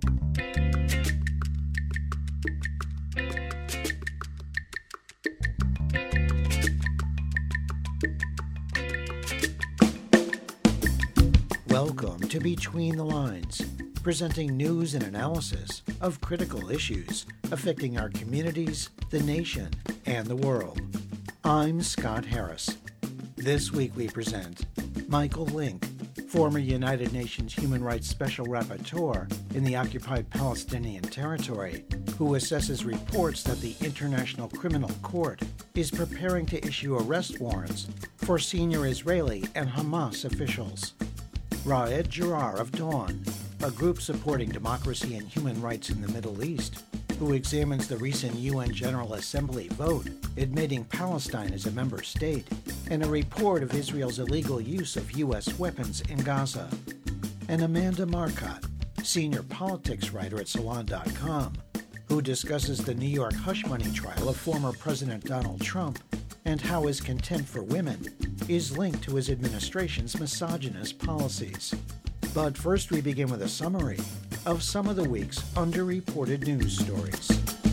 Welcome to Between the Lines, presenting news and analysis of critical issues affecting our communities, the nation, and the world. I'm Scott Harris. This week we present Michael Link, former United Nations Human Rights Special Rapporteur in the occupied Palestinian territory, who assesses reports that the International Criminal Court is preparing to issue arrest warrants for senior Israeli and Hamas officials. Raed Jarrar of Dawn, a group supporting democracy and human rights in the Middle East, who examines the recent UN General Assembly vote admitting Palestine as a member state, and a report of Israel's illegal use of U.S. weapons in Gaza. And Amanda Marcotte, senior politics writer at Salon.com, who discusses the New York hush money trial of former President Donald Trump and how his contempt for women is linked to his administration's misogynist policies. But first we begin with a summary of some of the week's underreported news stories.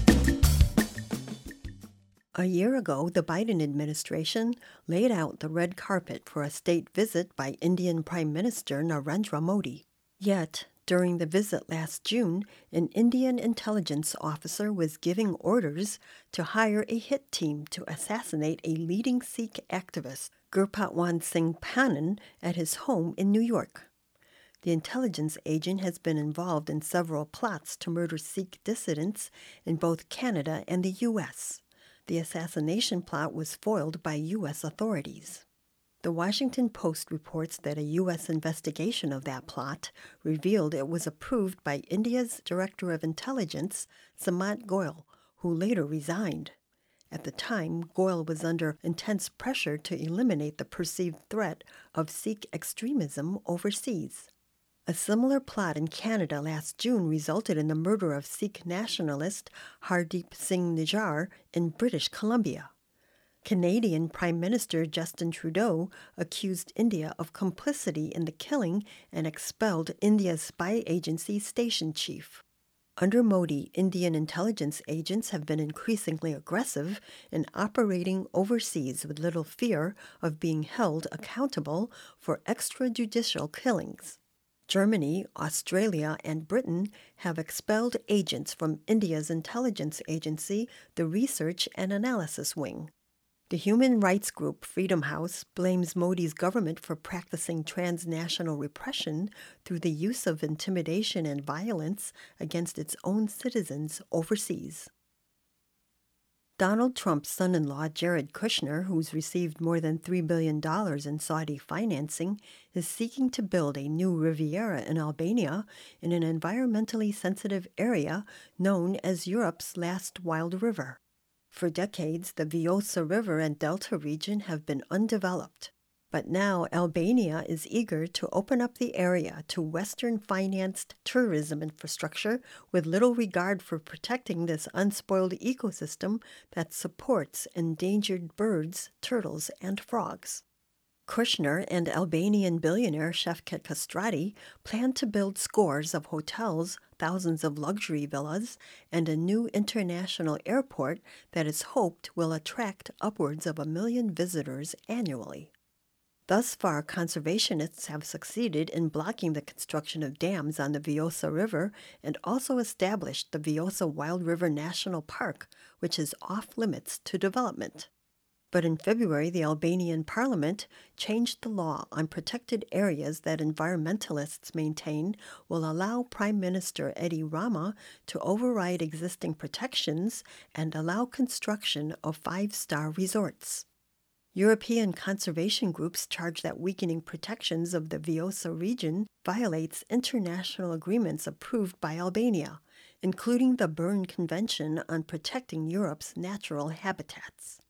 A year ago, the Biden administration laid out the red carpet for a state visit by Indian Prime Minister Narendra Modi. Yet, during the visit last June, an Indian intelligence officer was giving orders to hire a hit team to assassinate a leading Sikh activist, Gurpatwant Singh Pannan, at his home in New York. The intelligence agent has been involved in several plots to murder Sikh dissidents in both Canada and the U.S. The assassination plot was foiled by U.S. authorities. The Washington Post reports that a U.S. investigation of that plot revealed it was approved by India's Director of Intelligence, Sumat Goyal, who later resigned. At the time, Goyal was under intense pressure to eliminate the perceived threat of Sikh extremism overseas. A similar plot in Canada last June resulted in the murder of Sikh nationalist Hardeep Singh Nijjar in British Columbia. Canadian Prime Minister Justin Trudeau accused India of complicity in the killing and expelled India's spy agency station chief. Under Modi, Indian intelligence agents have been increasingly aggressive in operating overseas with little fear of being held accountable for extrajudicial killings. Germany, Australia, and Britain have expelled agents from India's intelligence agency, the Research and Analysis Wing. The human rights group Freedom House blames Modi's government for practicing transnational repression through the use of intimidation and violence against its own citizens overseas. Donald Trump's son-in-law, Jared Kushner, who's received more than $3 billion in Saudi financing, is seeking to build a new Riviera in Albania in an environmentally sensitive area known as Europe's last wild river. For decades, the Vjosa River and Delta region have been undeveloped. But now Albania is eager to open up the area to Western-financed tourism infrastructure with little regard for protecting this unspoiled ecosystem that supports endangered birds, turtles, and frogs. Kushner and Albanian billionaire Shevket Kastrati plan to build scores of hotels, thousands of luxury villas, and a new international airport that is hoped will attract upwards of 1 million visitors annually. Thus far, conservationists have succeeded in blocking the construction of dams on the Vjosa River and also established the Vjosa Wild River National Park, which is off-limits to development. But in February, the Albanian parliament changed the law on protected areas that environmentalists maintain will allow Prime Minister Edi Rama to override existing protections and allow construction of 5-star resorts. European conservation groups charge that weakening protections of the Vjosa region violates international agreements approved by Albania, including the Berne Convention on Protecting Europe's Natural Habitats.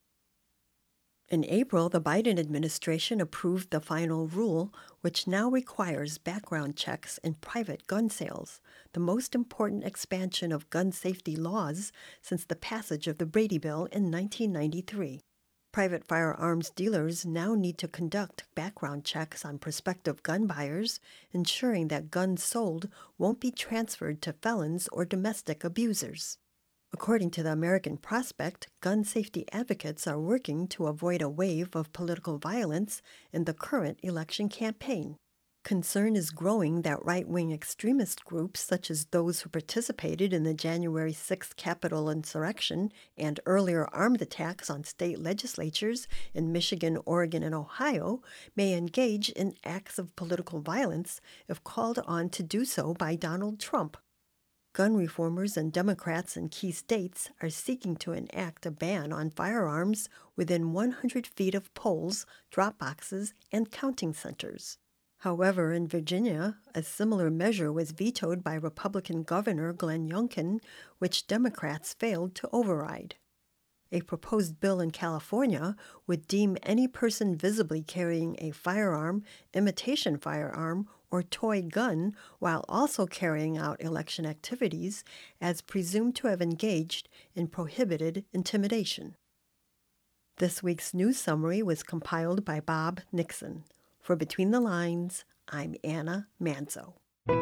In April, the Biden administration approved the final rule, which now requires background checks in private gun sales, the most important expansion of gun safety laws since the passage of the Brady Bill in 1993. Private firearms dealers now need to conduct background checks on prospective gun buyers, ensuring that guns sold won't be transferred to felons or domestic abusers. According to the American Prospect, gun safety advocates are working to avoid a wave of political violence in the current election campaign. Concern is growing that right-wing extremist groups, such as those who participated in the January 6th Capitol insurrection and earlier armed attacks on state legislatures in Michigan, Oregon, and Ohio, may engage in acts of political violence if called on to do so by Donald Trump. Gun reformers and Democrats in key states are seeking to enact a ban on firearms within 100 feet of polls, drop boxes, and counting centers. However, in Virginia, a similar measure was vetoed by Republican Governor Glenn Youngkin, which Democrats failed to override. A proposed bill in California would deem any person visibly carrying a firearm, imitation firearm, or toy gun while also carrying out election activities as presumed to have engaged in prohibited intimidation. This week's news summary was compiled by Bob Nixon. For Between the Lines, I'm Anna Manzo.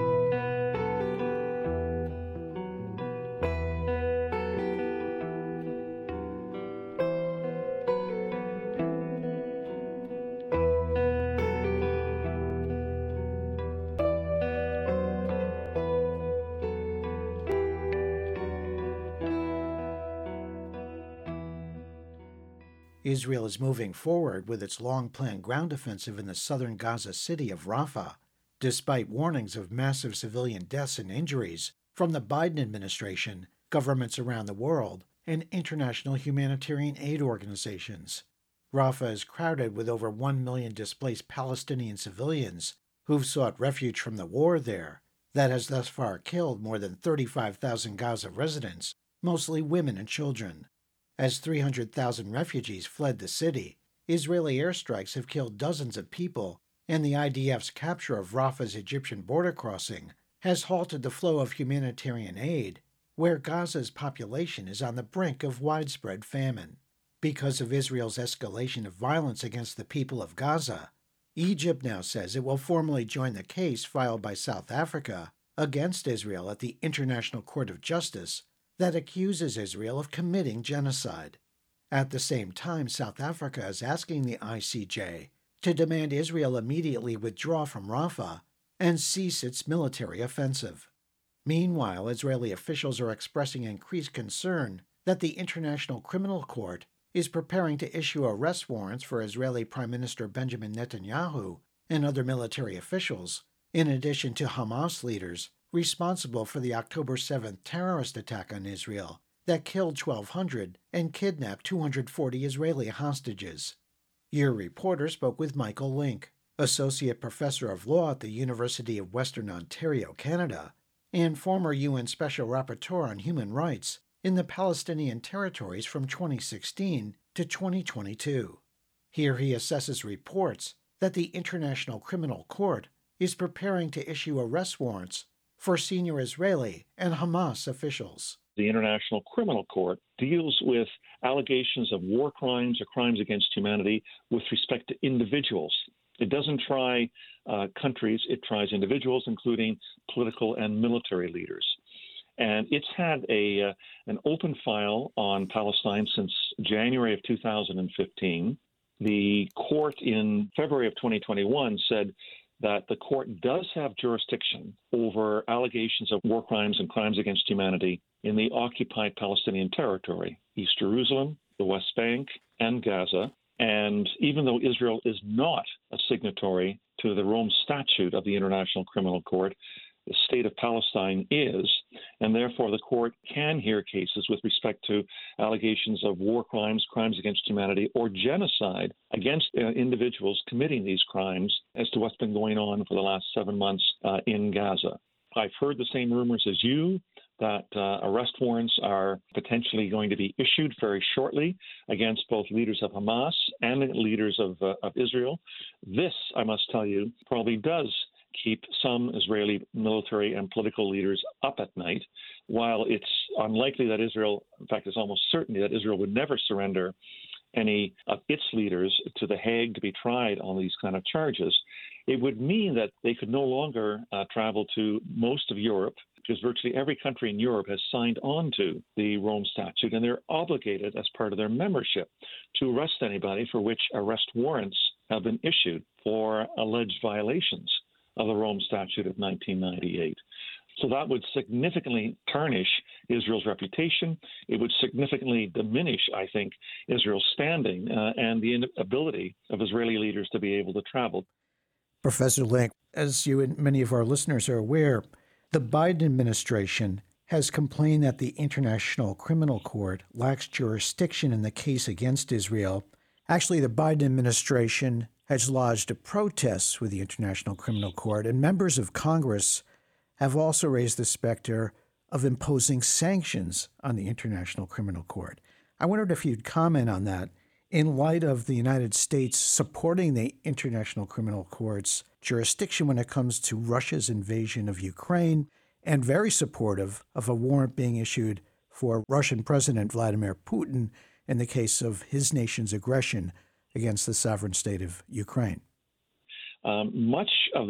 Israel is moving forward with its long-planned ground offensive in the southern Gaza city of Rafah, despite warnings of massive civilian deaths and injuries from the Biden administration, governments around the world, and international humanitarian aid organizations. Rafah is crowded with over 1 million displaced Palestinian civilians who've sought refuge from the war there that has thus far killed more than 35,000 Gaza residents, mostly women and children. As 300,000 refugees fled the city, Israeli airstrikes have killed dozens of people, and the IDF's capture of Rafah's Egyptian border crossing has halted the flow of humanitarian aid, where Gaza's population is on the brink of widespread famine. Because of Israel's escalation of violence against the people of Gaza, Egypt now says it will formally join the case filed by South Africa against Israel at the International Court of Justice that accuses Israel of committing genocide. At the same time, South Africa is asking the ICJ to demand Israel immediately withdraw from Rafah and cease its military offensive. Meanwhile, Israeli officials are expressing increased concern that the International Criminal Court is preparing to issue arrest warrants for Israeli Prime Minister Benjamin Netanyahu and other military officials, in addition to Hamas leaders responsible for the October 7th terrorist attack on Israel that killed 1,200 and kidnapped 240 Israeli hostages. Your reporter spoke with Michael Link, Associate Professor of Law at the University of Western Ontario, Canada, and former UN Special Rapporteur on Human Rights in the Palestinian territories from 2016 to 2022. Here he assesses reports that the International Criminal Court is preparing to issue arrest warrants for senior Israeli and Hamas officials. The International Criminal Court deals with allegations of war crimes or crimes against humanity with respect to individuals. It doesn't try countries, it tries individuals, including political and military leaders. And it's had an open file on Palestine since January of 2015. The court in February of 2021 said that the court does have jurisdiction over allegations of war crimes and crimes against humanity in the occupied Palestinian territory, East Jerusalem, the West Bank, and Gaza. And even though Israel is not a signatory to the Rome Statute of the International Criminal Court, the state of Palestine is, and therefore the court can hear cases with respect to allegations of war crimes, crimes against humanity, or genocide against individuals committing these crimes as to what's been going on for the last 7 months in Gaza. I've heard the same rumors as you, that arrest warrants are potentially going to be issued very shortly against both leaders of Hamas and leaders of Israel. This, I must tell you, probably does keep some Israeli military and political leaders up at night, while it's unlikely that Israel, in fact, it's almost certain that Israel would never surrender any of its leaders to The Hague to be tried on these kind of charges, it would mean that they could no longer travel to most of Europe, because virtually every country in Europe has signed on to the Rome Statute, and they're obligated as part of their membership to arrest anybody for which arrest warrants have been issued for alleged violations of the Rome Statute of 1998. So that would significantly tarnish Israel's reputation. It would significantly diminish, I think, Israel's standing and the ability of Israeli leaders to be able to travel. Professor Link, as you and many of our listeners are aware, the Biden administration has complained that the International Criminal Court lacks jurisdiction in the case against Israel. Actually, the Biden administration has lodged a protest with the International Criminal Court, and members of Congress have also raised the specter of imposing sanctions on the International Criminal Court. I wondered if you'd comment on that in light of the United States supporting the International Criminal Court's jurisdiction when it comes to Russia's invasion of Ukraine, and very supportive of a warrant being issued for Russian President Vladimir Putin in the case of his nation's aggression against the sovereign state of Ukraine. Much of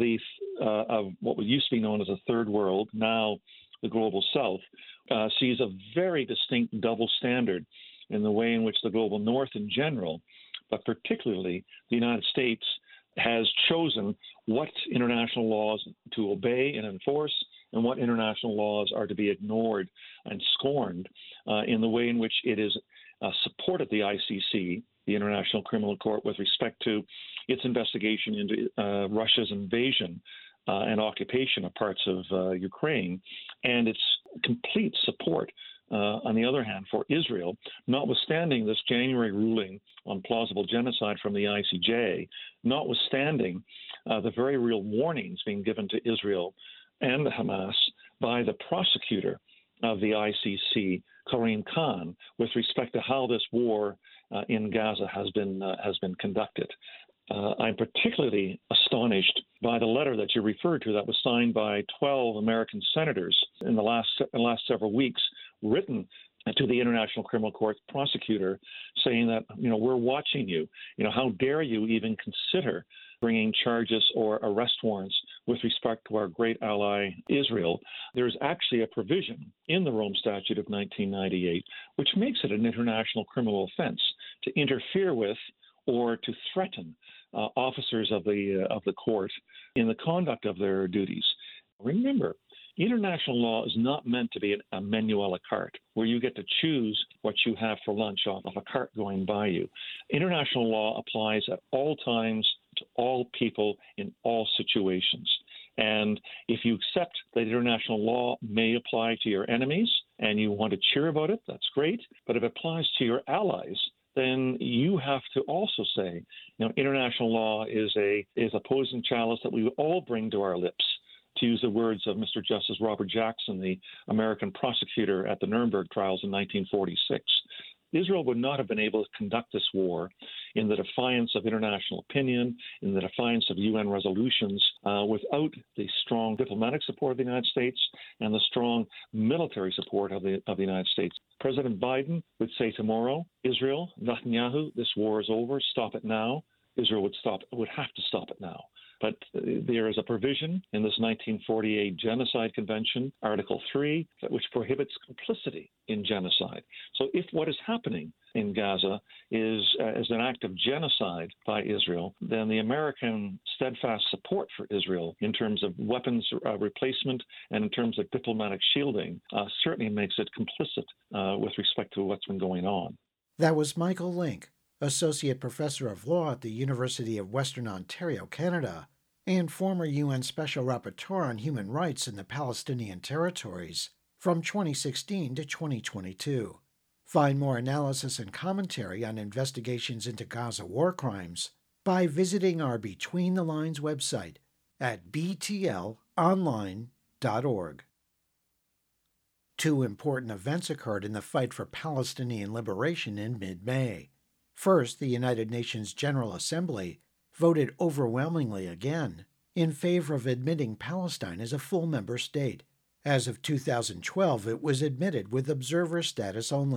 what used to be known as the Third World, now the Global South, sees a very distinct double standard in the way in which the Global North in general, but particularly the United States, has chosen what international laws to obey and enforce and what international laws are to be ignored and scorned in the way in which it is supported the ICC, the International Criminal Court, with respect to its investigation into Russia's invasion and occupation of parts of Ukraine, and its complete support, on the other hand, for Israel, notwithstanding this January ruling on plausible genocide from the ICJ, notwithstanding the very real warnings being given to Israel and Hamas by the prosecutor of the ICC, Karim Khan, with respect to how this war in Gaza has been conducted. I'm particularly astonished by the letter that you referred to that was signed by 12 American senators in the last several weeks, written to the International Criminal Court prosecutor, saying that, we're watching you. How dare you even consider bringing charges or arrest warrants with respect to our great ally, Israel. There's actually a provision in the Rome Statute of 1998 which makes it an international criminal offense to interfere with or to threaten officers of the court in the conduct of their duties. Remember, international law is not meant to be a menu a la carte, where you get to choose what you have for lunch off of a cart going by you. International law applies at all times to all people in all situations. And if you accept that international law may apply to your enemies and you want to cheer about it, that's great. But if it applies to your allies, then you have to also say, international law is a poison chalice that we all bring to our lips. To use the words of Mr. Justice Robert Jackson, the American prosecutor at the Nuremberg trials in 1946. Israel would not have been able to conduct this war in the defiance of international opinion, in the defiance of UN resolutions, without the strong diplomatic support of the United States and the strong military support of the United States. President Biden would say tomorrow, Israel, Netanyahu, this war is over, stop it now. Israel would have to stop it now. But there is a provision in this 1948 Genocide Convention, Article 3, which prohibits complicity in genocide. So if what is happening in Gaza is an act of genocide by Israel, then the American steadfast support for Israel in terms of weapons replacement and in terms of diplomatic shielding certainly makes it complicit with respect to what's been going on. That was Michael Link, Associate Professor of Law at the University of Western Ontario, Canada, and former UN Special Rapporteur on Human Rights in the Palestinian Territories from 2016 to 2022. Find more analysis and commentary on investigations into Gaza war crimes by visiting our Between the Lines website at btlonline.org. Two important events occurred in the fight for Palestinian liberation in mid-May. First, the United Nations General Assembly voted overwhelmingly again in favor of admitting Palestine as a full member state. As of 2012, it was admitted with observer status only.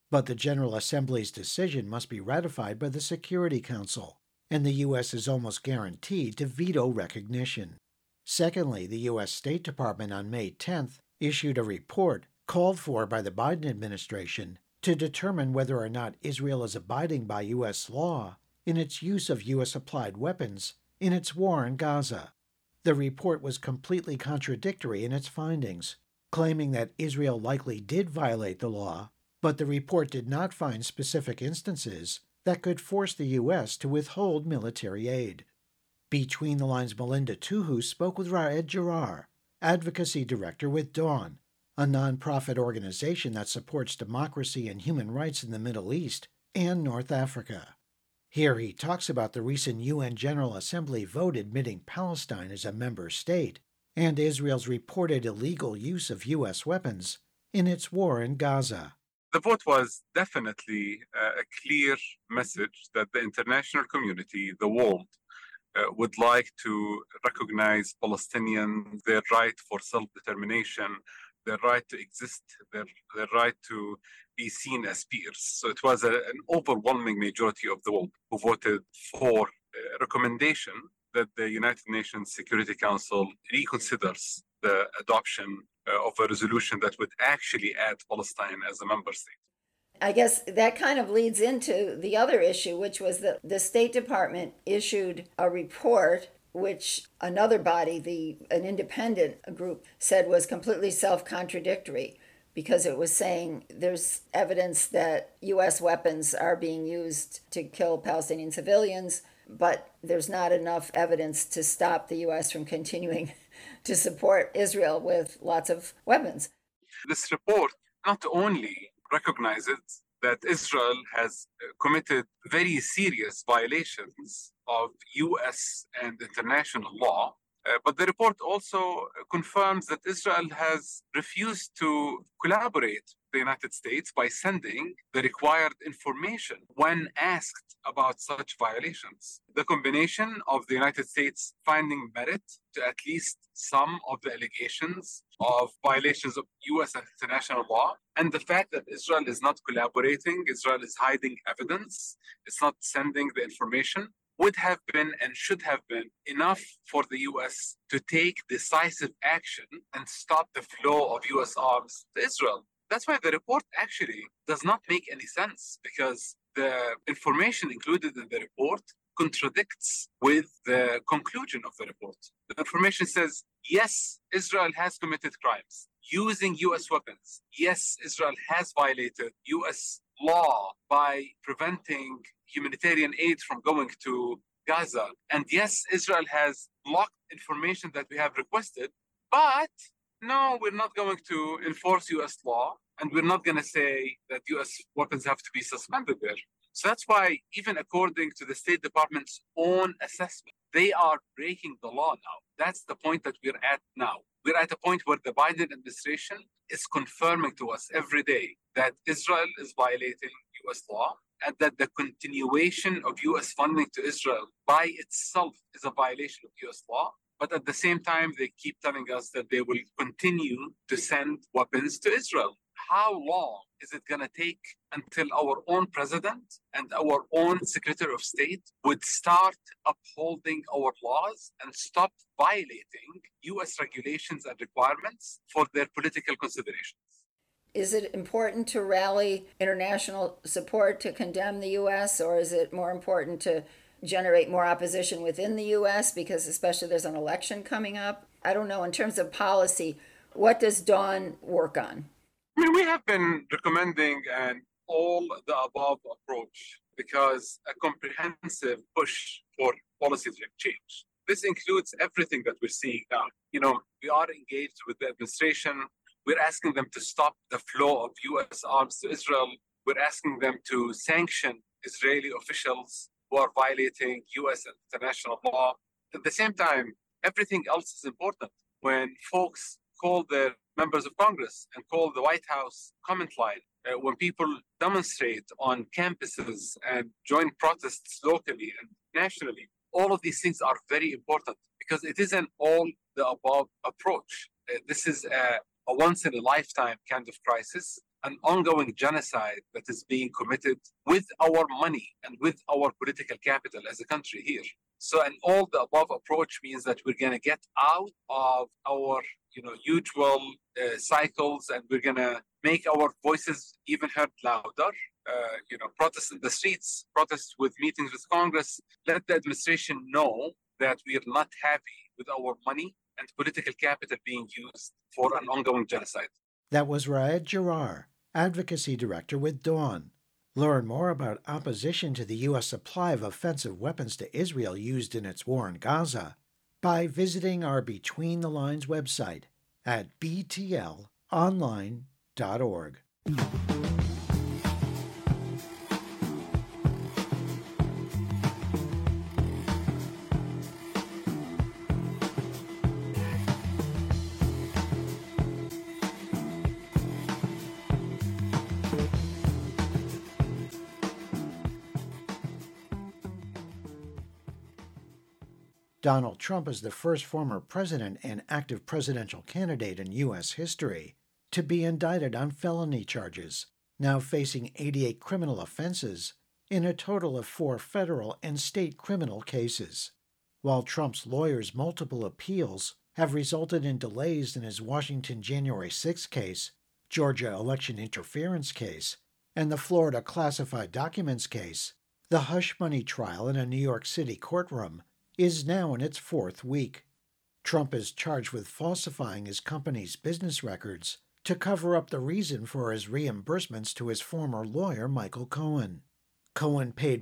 But the General Assembly's decision must be ratified by the Security Council, and the U.S. is almost guaranteed to veto recognition. Secondly, the U.S. State Department on May 10th issued a report called for by the Biden administration to determine whether or not Israel is abiding by U.S. law in its use of U.S.-applied weapons in its war in Gaza. The report was completely contradictory in its findings, claiming that Israel likely did violate the law, but the report did not find specific instances that could force the U.S. to withhold military aid. Between the Lines' Melinda Tuhu spoke with Raed Jarrar, Advocacy Director with Dawn, a nonprofit organization that supports democracy and human rights in the Middle East and North Africa. Here he talks about the recent UN General Assembly vote admitting Palestine as a member state and Israel's reported illegal use of U.S. weapons in its war in Gaza. The vote was definitely a clear message that the international community, the world, would like to recognize Palestinians, their right for self-determination, their right to exist, their right to be seen as peers. So it was an overwhelming majority of the world who voted for a recommendation that the United Nations Security Council reconsiders the adoption of a resolution that would actually add Palestine as a member state. I guess that kind of leads into the other issue, which was that the State Department issued a report which another body, an independent group, said was completely self-contradictory because it was saying there's evidence that U.S. weapons are being used to kill Palestinian civilians, but there's not enough evidence to stop the U.S. from continuing to support Israel with lots of weapons. This report not only recognizes that Israel has committed very serious violations of U.S. and international law, but the report also confirms that Israel has refused to collaborate with the United States by sending the required information when asked about such violations. The combination of the United States finding merit to at least some of the allegations of violations of U.S. and international law, and the fact that Israel is not collaborating, Israel is hiding evidence, it's not sending the information, would have been and should have been enough for the U.S. to take decisive action and stop the flow of U.S. arms to Israel. That's why the report actually does not make any sense, because the information included in the report contradicts with the conclusion of the report. The information says, yes, Israel has committed crimes using U.S. weapons. Yes, Israel has violated U.S. law by preventing humanitarian aid from going to Gaza. And yes, Israel has blocked information that we have requested, but no, we're not going to enforce U.S. law, and we're not going to say that U.S. weapons have to be suspended there. So that's why, even according to the State Department's own assessment, they are breaking the law now. That's the point that we're at now. We're at a point where the Biden administration is confirming to us every day that Israel is violating U.S. law, and that the continuation of U.S. funding to Israel by itself is a violation of U.S. law. But at the same time, they keep telling us that they will continue to send weapons to Israel. How long is it going to take until our own president and our own Secretary of State would start upholding our laws and stop violating U.S. regulations and requirements for their political considerations? Is it important to rally international support to condemn the U.S., or is it more important to generate more opposition within the U.S. because especially there's an election coming up? I don't know. In terms of policy, what does Dawn work on? I mean, we have been recommending an all-the-above approach because a comprehensive push for policy change. This includes everything that we're seeing now. We are engaged with the administration. We're asking them to stop the flow of U.S. arms to Israel. We're asking them to sanction Israeli officials who are violating U.S. and international law. At the same time, everything else is important. When folks call their members of Congress and call the White House comment line, when people demonstrate on campuses and join protests locally and nationally, all of these things are very important because it is an all-the-above approach. This is a once-in-a-lifetime kind of crisis. an ongoing genocide that is being committed with our money and with our political capital as a country here. So an all the above approach means that we're going to get out of our usual cycles, and we're going to make our voices even heard louder. Protest in the streets, protest with meetings with Congress. Let the administration know that we are not happy with our money and political capital being used for an ongoing genocide. That was Raed Jarrar, Advocacy Director with Dawn. Learn more about opposition to the U.S. supply of offensive weapons to Israel used in its war in Gaza by visiting our Between the Lines website at btlonline.org. Donald Trump is the first former president and active presidential candidate in U.S. history to be indicted on felony charges, now facing 88 criminal offenses in a total of 4 federal and state criminal cases. While Trump's lawyers' multiple appeals have resulted in delays in his Washington January 6 case, Georgia election interference case, and the Florida classified documents case, the hush money trial in a New York City courtroom is now in its 4th week. Trump is charged with falsifying his company's business records to cover up the reason for his reimbursements to his former lawyer, Michael Cohen. Cohen paid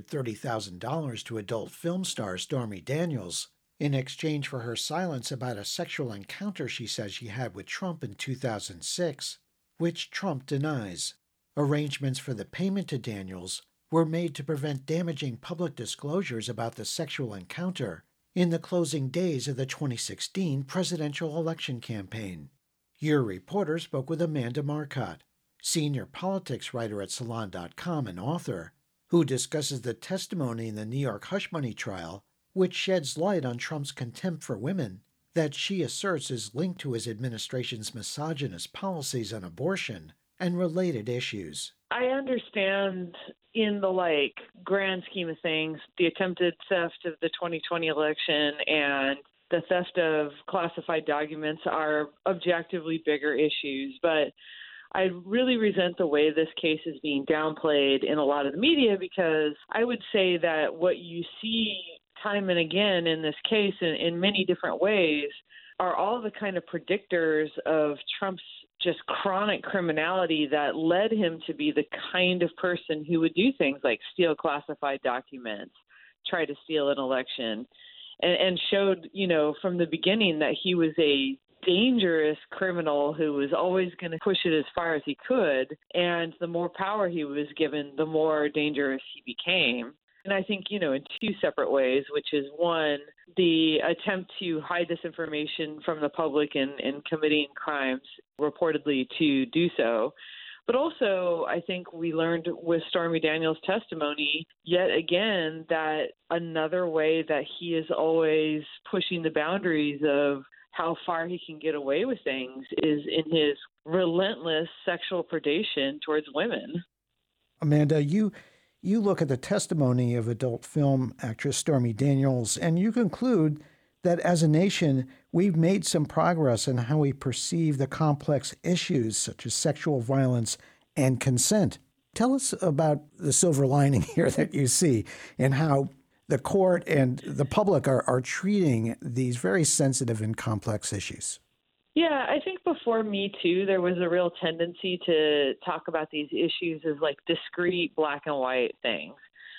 $130,000 to adult film star Stormy Daniels in exchange for her silence about a sexual encounter she says she had with Trump in 2006, which Trump denies. Arrangements for the payment to Daniels were made to prevent damaging public disclosures about the sexual encounter in the closing days of the 2016 presidential election campaign. Your reporter spoke with Amanda Marcotte, senior politics writer at Salon.com and author, who discusses the testimony in the New York hush money trial, which sheds light on Trump's contempt for women that she asserts is linked to his administration's misogynist policies on abortion and related issues. I understand in the grand scheme of things, the attempted theft of the 2020 election and the theft of classified documents are objectively bigger issues. But I really resent the way this case is being downplayed in a lot of the media, because I would say that what you see time and again in this case in many different ways are all the kind of predictors of Trump's just chronic criminality that led him to be the kind of person who would do things like steal classified documents, try to steal an election, and showed, from the beginning that he was a dangerous criminal who was always going to push it as far as he could. And the more power he was given, the more dangerous he became. And I think, in 2 separate ways, which is one, the attempt to hide this information from the public and committing crimes reportedly to do so. But also, I think we learned with Stormy Daniels' testimony yet again that another way that he is always pushing the boundaries of how far he can get away with things is in his relentless sexual predation towards women. Amanda, you look at the testimony of adult film actress Stormy Daniels, and you conclude that as a nation, we've made some progress in how we perceive the complex issues such as sexual violence and consent. Tell us about the silver lining here that you see and how the court and the public are treating these very sensitive and complex issues. Yeah, I think before Me Too, there was a real tendency to talk about these issues as discrete black and white things.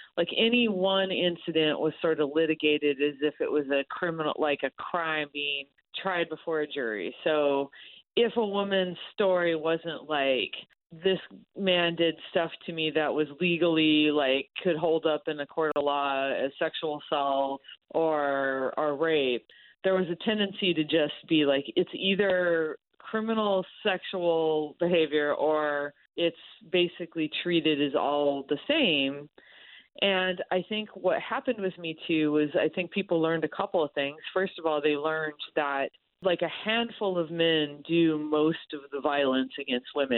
Any one incident was sort of litigated as if it was a criminal, a crime being tried before a jury. So if a woman's story wasn't this man did stuff to me that was legally could hold up in a court of law as sexual assault or rape, there was a tendency to just be it's either criminal sexual behavior or it's basically treated as all the same. And I think what happened with Me Too was I think people learned a couple of things. First of all, they learned that a handful of men do most of the violence against women.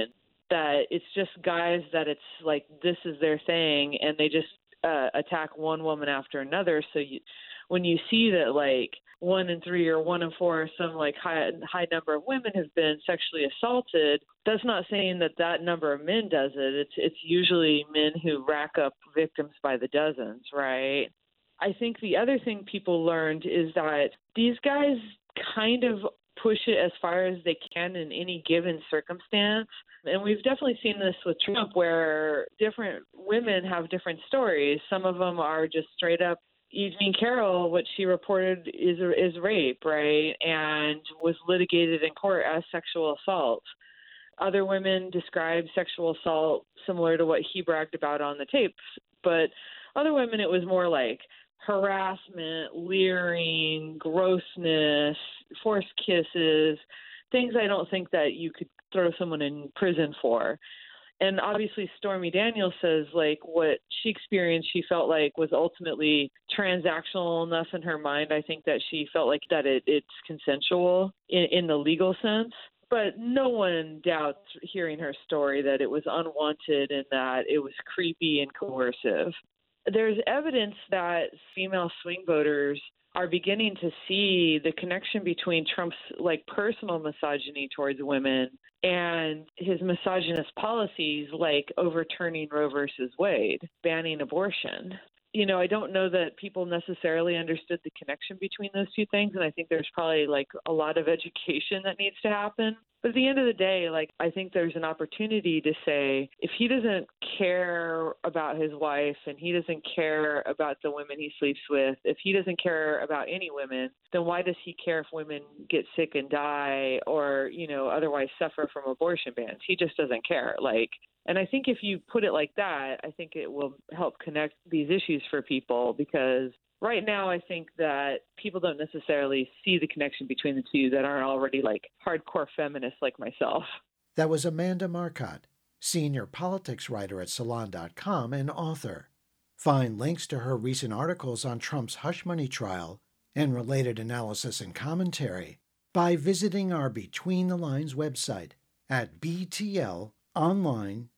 that it's just guys that it's like this is their thing, and they just attack one woman after another. So when you see that like 1 in 3 or 1 in 4, some like high number of women have been sexually assaulted, that's not saying that number of men does it. It's usually men who rack up victims by the dozens, right? I think the other thing people learned is that these guys kind of push it as far as they can in any given circumstance. And we've definitely seen this with Trump, where different women have different stories. Some of them are just straight up. Evening Carroll, what she reported is rape, right, and was litigated in court as sexual assault. Other women described sexual assault similar to what he bragged about on the tapes, but other women it was more like harassment, leering, grossness, forced kisses, things I don't think that you could throw someone in prison for. And obviously Stormy Daniels says like what she experienced, she felt like was ultimately transactional enough in her mind. I think that she felt like that it's consensual in the legal sense. But no one doubts hearing her story that it was unwanted and that it was creepy and coercive. There's evidence that female swing voters are beginning to see the connection between Trump's like personal misogyny towards women and his misogynist policies like overturning Roe versus Wade, banning abortion. You know, I don't know that people necessarily understood the connection between those two things, and I think there's probably like a lot of education that needs to happen. But at the end of the day, like I think there's an opportunity to say if he doesn't care about his wife and he doesn't care about the women he sleeps with, if he doesn't care about any women, then why does he care if women get sick and die or, you know, otherwise suffer from abortion bans? He just doesn't care. And I think if you put it like that, I think it will help connect these issues for people, because right now I think that people don't necessarily see the connection between the two that aren't already like hardcore feminists like myself. That was Amanda Marcotte, senior politics writer at Salon.com and author. Find links to her recent articles on Trump's hush money trial and related analysis and commentary by visiting our Between the Lines website at btlonline.org.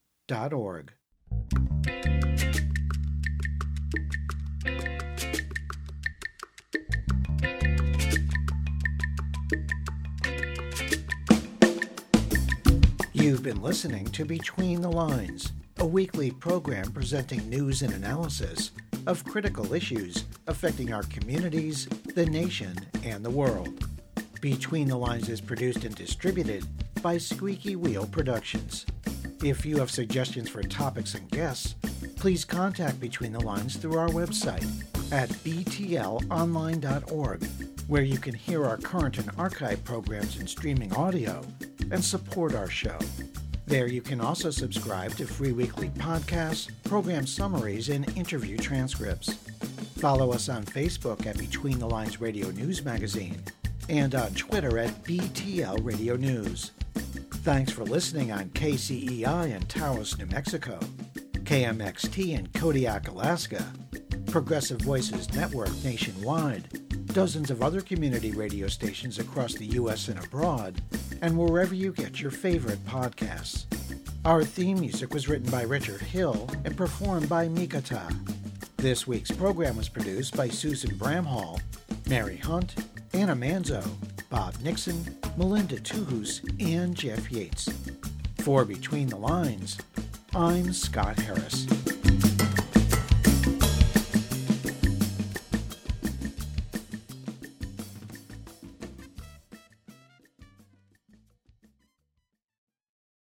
You've been listening to Between the Lines, a weekly program presenting news and analysis of critical issues affecting our communities, the nation, and the world. Between the Lines is produced and distributed by Squeaky Wheel Productions. If you have suggestions for topics and guests, please contact Between the Lines through our website at btlonline.org, where you can hear our current and archive programs in streaming audio and support our show. There you can also subscribe to free weekly podcasts, program summaries, and interview transcripts. Follow us on Facebook at Between the Lines Radio News Magazine and on Twitter at BTL Radio News. Thanks for listening on KCEI in Taos, New Mexico, KMXT in Kodiak, Alaska, Progressive Voices Network nationwide, dozens of other community radio stations across the U.S. and abroad, and wherever you get your favorite podcasts. Our theme music was written by Richard Hill and performed by Mikata. This week's program was produced by Susan Bramhall, Mary Hunt, Anna Manzo, Bob Nixon, Melinda Tuhus, and Jeff Yates. For Between the Lines, I'm Scott Harris.